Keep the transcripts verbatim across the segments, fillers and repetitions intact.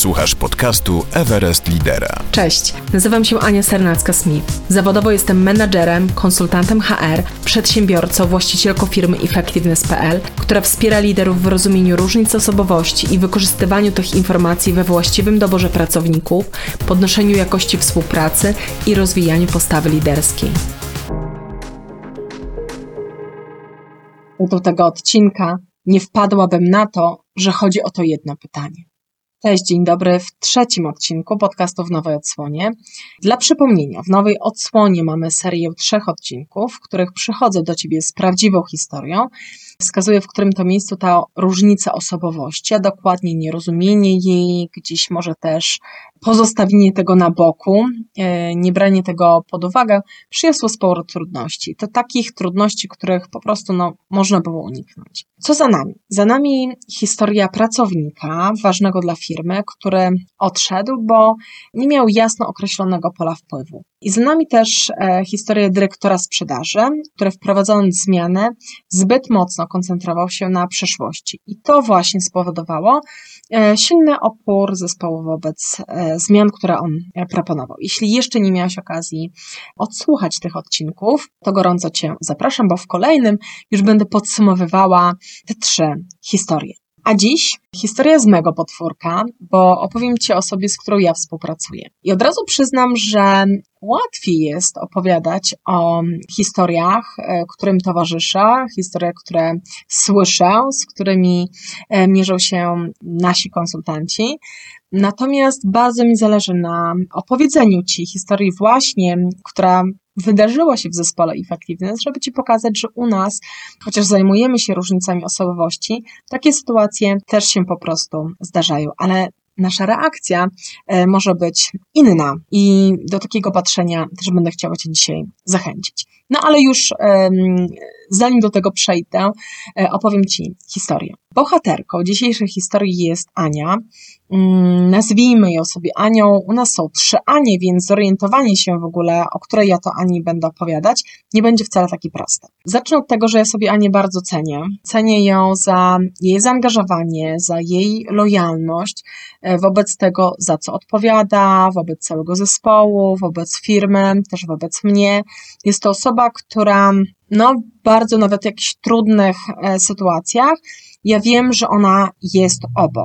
Słuchasz podcastu Everest Lidera. Cześć, nazywam się Ania Sernacka-Smith. Zawodowo jestem menadżerem, konsultantem H R, przedsiębiorcą, właścicielką firmy Effectiveness kropka p l, która wspiera liderów w rozumieniu różnic osobowości i wykorzystywaniu tych informacji we właściwym doborze pracowników, podnoszeniu jakości współpracy i rozwijaniu postawy liderskiej. Do tego odcinka nie wpadłabym na to, że chodzi o to jedno pytanie. Cześć, dzień dobry w trzecim odcinku podcastu w nowej odsłonie. Dla przypomnienia, w nowej odsłonie mamy serię trzech odcinków, w których przychodzę do Ciebie z prawdziwą historią. Wskazuję, w którym to miejscu ta różnica osobowości, a dokładnie nierozumienie jej, gdzieś może też pozostawienie tego na boku, nie branie tego pod uwagę, przyniosło sporo trudności. To takich trudności, których po prostu no, można było uniknąć. Co za nami? Za nami historia pracownika, ważnego dla firmy, który odszedł, bo nie miał jasno określonego pola wpływu. I za nami też e, historia dyrektora sprzedaży, który wprowadzając zmiany zbyt mocno koncentrował się na przyszłości. I to właśnie spowodowało e, silny opór zespołu wobec e, zmian, które on e, proponował. Jeśli jeszcze nie miałaś okazji odsłuchać tych odcinków, to gorąco Cię zapraszam, bo w kolejnym już będę podsumowywała te trzy historie. A dziś historia z mego podwórka, bo opowiem Ci o osobie, z którą ja współpracuję. I od razu przyznam, że łatwiej jest opowiadać o historiach, którym towarzyszę, historiach, które słyszę, z którymi mierzą się nasi konsultanci. Natomiast bardzo mi zależy na opowiedzeniu Ci historii właśnie, która wydarzyło się w zespole Effectiveness, żeby Ci pokazać, że u nas, chociaż zajmujemy się różnicami osobowości, takie sytuacje też się po prostu zdarzają, ale nasza reakcja może być inna i do takiego patrzenia też będę chciała Cię dzisiaj zachęcić. No ale już zanim do tego przejdę, opowiem Ci historię. Bohaterką dzisiejszej historii jest Ania. Nazwijmy ją sobie Anią. U nas są trzy Anie, więc zorientowanie się w ogóle, o której ja to Ani będę opowiadać, nie będzie wcale takie proste. Zacznę od tego, że ja sobie Anię bardzo cenię. Cenię ją za jej zaangażowanie, za jej lojalność wobec tego, za co odpowiada, wobec całego zespołu, wobec firmy, też wobec mnie. Jest to osoba, która no bardzo nawet w jakichś trudnych e, sytuacjach, ja wiem, że ona jest obok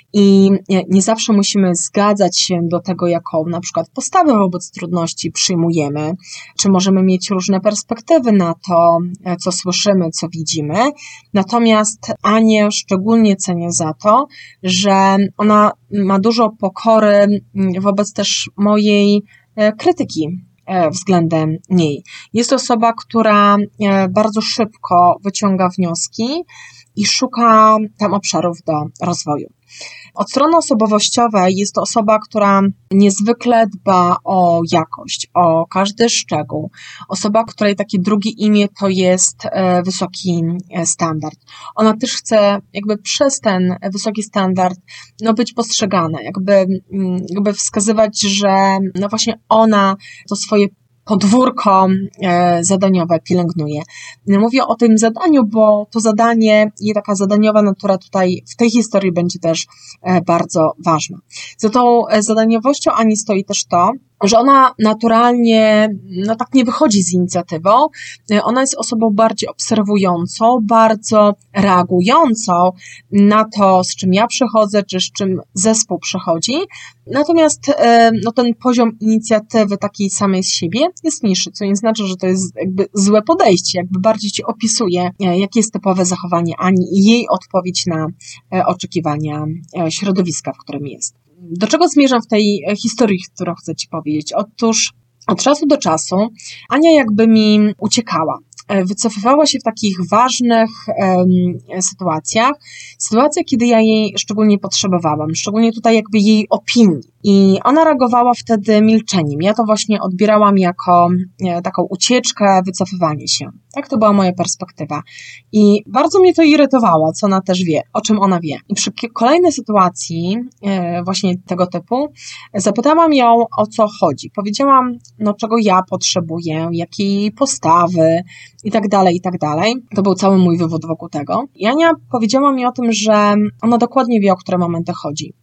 i nie zawsze musimy zgadzać się do tego, jaką na przykład postawę wobec trudności przyjmujemy, czy możemy mieć różne perspektywy na to, co słyszymy, co widzimy. Natomiast Anię szczególnie cenię za to, że ona ma dużo pokory wobec też mojej krytyki względem niej. Jest to osoba, która bardzo szybko wyciąga wnioski i szuka tam obszarów do rozwoju. Od strony osobowościowej jest to osoba, która niezwykle dba o jakość, o każdy szczegół. Osoba, której takie drugie imię to jest wysoki standard. Ona też chce jakby przez ten wysoki standard no, być postrzegana, jakby, jakby wskazywać, że no właśnie ona to swoje podwórko zadaniowe pielęgnuje. Mówię o tym zadaniu, bo to zadanie i taka zadaniowa natura tutaj w tej historii będzie też bardzo ważna. Za tą zadaniowością Ani stoi też to, że ona naturalnie, no tak nie wychodzi z inicjatywą, ona jest osobą bardziej obserwującą, bardzo reagującą na to, z czym ja przychodzę, czy z czym zespół przychodzi. Natomiast no, ten poziom inicjatywy takiej samej z siebie jest niższy, co nie znaczy, że to jest jakby złe podejście, jakby bardziej Ci opisuje, jakie jest typowe zachowanie Ani i jej odpowiedź na oczekiwania środowiska, w którym jest. Do czego zmierzam w tej historii, którą chcę Ci powiedzieć? Otóż od czasu do czasu Ania jakby mi uciekała. Wycofywała się w takich ważnych um, sytuacjach, sytuacjach, kiedy ja jej szczególnie potrzebowałam, szczególnie tutaj jakby jej opinii. I ona reagowała wtedy milczeniem. Ja to właśnie odbierałam jako e, taką ucieczkę, wycofywanie się. Tak, to była moja perspektywa. I bardzo mnie to irytowało, co ona też wie, o czym ona wie. I przy kolejnej sytuacji e, właśnie tego typu zapytałam ją, o co chodzi. Powiedziałam, no czego ja potrzebuję, jakiej postawy i tak dalej, i tak dalej. To był cały mój wywód wokół tego. I Ania powiedziała mi o tym, że ona dokładnie wie, o które momenty chodzi.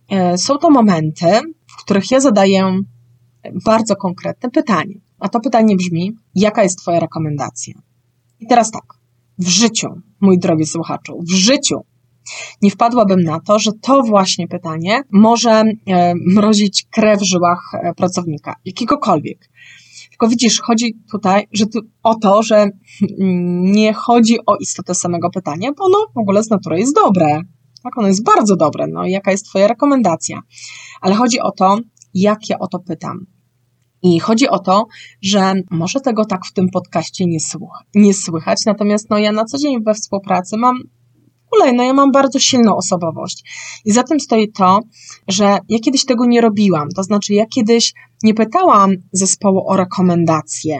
są to momenty, w których ja zadaję bardzo konkretne pytanie. A to pytanie brzmi, jaka jest Twoja rekomendacja? I teraz tak, w życiu, mój drogi słuchaczu, w życiu nie wpadłabym na to, że to właśnie pytanie może mrozić krew w żyłach pracownika, jakiegokolwiek. Tylko widzisz, chodzi tutaj że tu, o to, że nie chodzi o istotę samego pytania, bo ono w ogóle z natury jest dobre. Tak, ono jest bardzo dobre. No i jaka jest Twoja rekomendacja? Ale chodzi o to, jak ja o to pytam. I chodzi o to, że może tego tak w tym podcaście nie, słuch- nie słychać, natomiast no ja na co dzień we współpracy mam no ja mam bardzo silną osobowość i za tym stoi to, że ja kiedyś tego nie robiłam, to znaczy ja kiedyś nie pytałam zespołu o rekomendacje.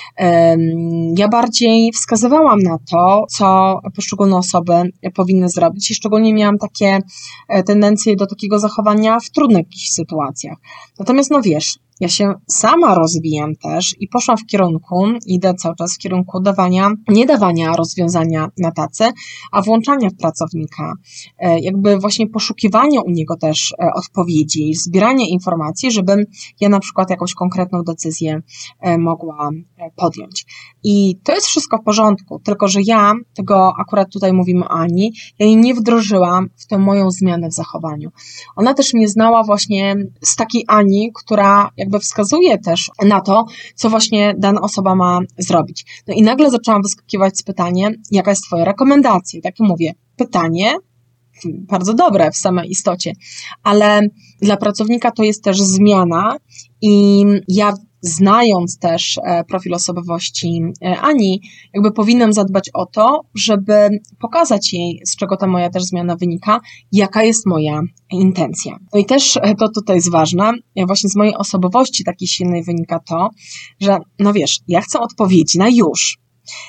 Ja bardziej wskazywałam na to, co poszczególne osoby powinny zrobić i szczególnie miałam takie tendencje do takiego zachowania w trudnych jakichś sytuacjach. Natomiast no wiesz, ja się sama rozwijam też i poszłam w kierunku, idę cały czas w kierunku dawania, nie dawania rozwiązania na tacy, a włączania w pracownika, jakby właśnie poszukiwania u niego też odpowiedzi, zbierania informacji, żebym ja na przykład jakąś konkretną decyzję mogła podjąć. I to jest wszystko w porządku, tylko że ja, tego akurat tutaj mówimy o Ani, ja jej nie wdrożyłam w tę moją zmianę w zachowaniu. Ona też mnie znała właśnie z takiej Ani, która jakby wskazuje też na to, co właśnie dana osoba ma zrobić. No i nagle zaczęłam wyskakiwać z pytaniem, jaka jest Twoja rekomendacja? I tak mówię, pytanie bardzo dobre w samej istocie, ale dla pracownika to jest też zmiana i ja znając też profil osobowości Ani, jakby powinnam zadbać o to, żeby pokazać jej, z czego ta moja też zmiana wynika, jaka jest moja intencja. No i też to tutaj jest ważne, właśnie z mojej osobowości takiej silnej wynika to, że no wiesz, ja chcę odpowiedzi na już.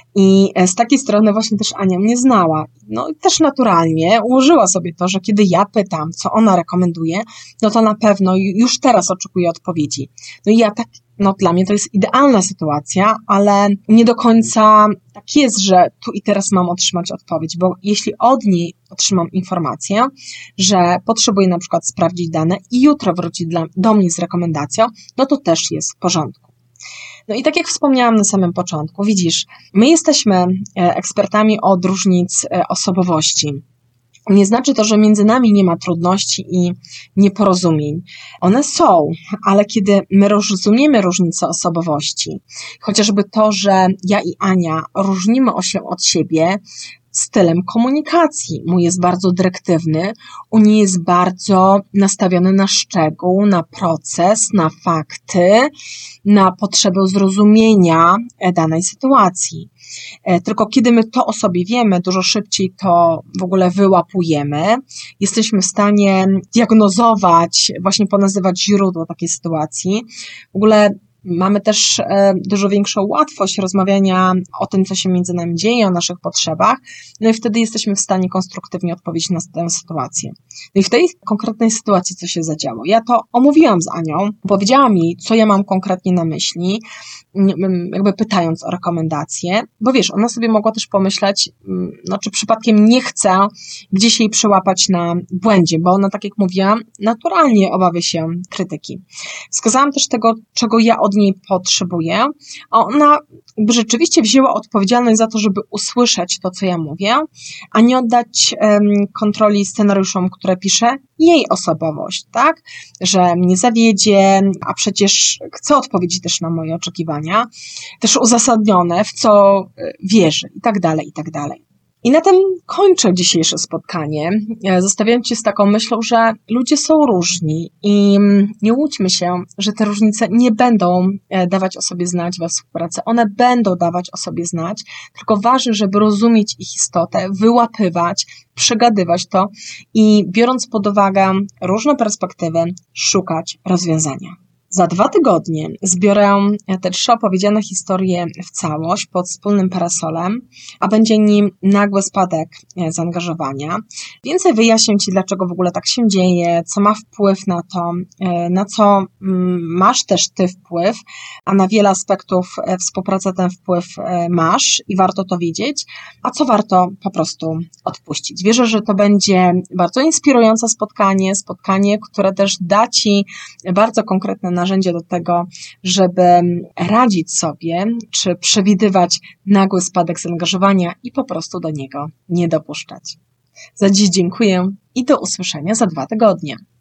I z takiej strony właśnie też Ania mnie znała. No i też naturalnie ułożyła sobie to, że kiedy ja pytam, co ona rekomenduje, no to na pewno już teraz oczekuję odpowiedzi. No i ja tak, no dla mnie to jest idealna sytuacja, ale nie do końca tak jest, że tu i teraz mam otrzymać odpowiedź, bo jeśli od niej otrzymam informację, że potrzebuję na przykład sprawdzić dane i jutro wróci dla, do mnie z rekomendacją, no to też jest w porządku. No i tak jak wspomniałam na samym początku, widzisz, my jesteśmy ekspertami od różnic osobowości. Nie znaczy to, że między nami nie ma trudności i nieporozumień. One są, ale kiedy my rozumiemy różnice osobowości, chociażby to, że ja i Ania różnimy się od siebie stylem komunikacji. Mój jest bardzo dyrektywny, u niej jest bardzo nastawiony na szczegół, na proces, na fakty, na potrzebę zrozumienia danej sytuacji. Tylko kiedy my to o sobie wiemy, dużo szybciej to w ogóle wyłapujemy, jesteśmy w stanie diagnozować, właśnie ponazywać źródło takiej sytuacji. W ogóle mamy też dużo większą łatwość rozmawiania o tym, co się między nami dzieje, o naszych potrzebach, no i wtedy jesteśmy w stanie konstruktywnie odpowiedzieć na tę sytuację. No i w tej konkretnej sytuacji, co się zadziało? Ja to omówiłam z Anią, powiedziałam jej, co ja mam konkretnie na myśli, jakby pytając o rekomendacje, bo wiesz, ona sobie mogła też pomyśleć, no czy przypadkiem nie chce gdzieś jej przyłapać na błędzie, bo ona, tak jak mówiłam, naturalnie obawia się krytyki. Wskazałam też tego, czego ja od niej potrzebuję, a ona jakby rzeczywiście wzięła odpowiedzialność za to, żeby usłyszeć to, co ja mówię, a nie oddać um, kontroli scenariuszom, które pisze, jej osobowość, tak? Że mnie zawiedzie, a przecież chce odpowiedzieć też na moje oczekiwania, też uzasadnione, w co wierzy i tak dalej, i tak dalej. I na tym kończę dzisiejsze spotkanie. Zostawiam Cię z taką myślą, że ludzie są różni i nie łudźmy się, że te różnice nie będą dawać o sobie znać we współpracy. One będą dawać o sobie znać, tylko ważne, żeby rozumieć ich istotę, wyłapywać, przegadywać to i biorąc pod uwagę różne perspektywy, szukać rozwiązania. Za dwa tygodnie zbiorę te trzy opowiedziane historie w całość pod wspólnym parasolem, a będzie nim nagły spadek zaangażowania. Więcej wyjaśnię Ci, dlaczego w ogóle tak się dzieje, co ma wpływ na to, na co masz też Ty wpływ, a na wiele aspektów współpracy ten wpływ masz i warto to wiedzieć, a co warto po prostu odpuścić. Wierzę, że to będzie bardzo inspirujące spotkanie, spotkanie, które też da Ci bardzo konkretne narzędzie do tego, żeby radzić sobie, czy przewidywać nagły spadek zaangażowania i po prostu do niego nie dopuszczać. Za dziś dziękuję i do usłyszenia za dwa tygodnie.